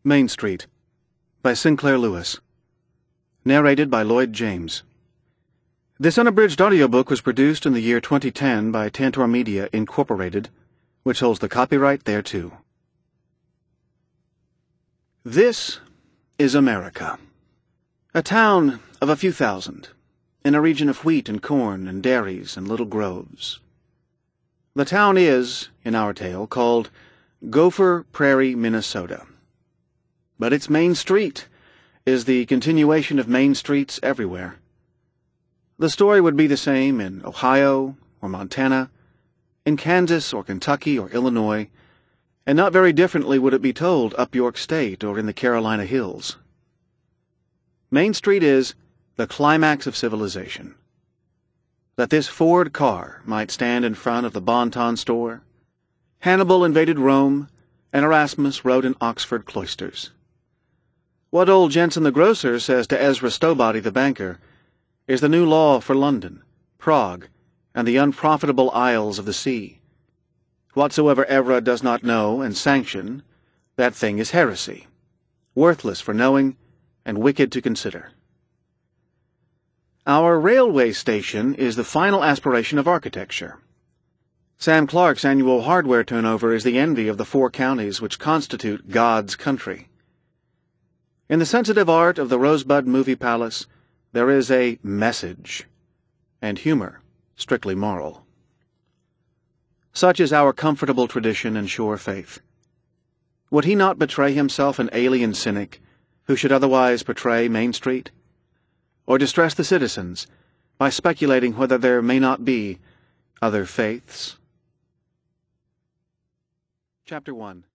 Main Street by Sinclair Lewis. Narrated by Lloyd James. This unabridged audiobook was produced in the year 2010 by Tantor Media, Incorporated, which holds the copyright thereto. This is America. A town of a few thousand, in a region of wheat and corn and dairies and little groves. The town is, in our tale, called Gopher Prairie, Minnesota. But its main street is the continuation of main streets everywhere. The story would be the same in Ohio or Montana, in Kansas or Kentucky or Illinois, and not very differently would it be told up York State or in the Carolina Hills. Main Street is the climax of civilization. That this Ford car might stand in front of the Bon-Ton store, Hannibal invaded Rome, and Erasmus wrote in Oxford cloisters. What old Jensen the grocer says to Ezra Stowbody the banker is the new law for London, Prague, and the unprofitable isles of the sea. Whatsoever Evra does not know and sanction, that thing is heresy, worthless for knowing and wicked to consider. Our railway station is the final aspiration of architecture. Sam Clark's annual hardware turnover is the envy of the 4 counties which constitute God's country. In the sensitive art of the Rosebud Movie Palace, there is a message, and humor, strictly moral. Such is our comfortable tradition and sure faith. Would he not betray himself an alien cynic who should otherwise portray Main Street? Or distress the citizens by speculating whether there may not be other faiths? Chapter 1.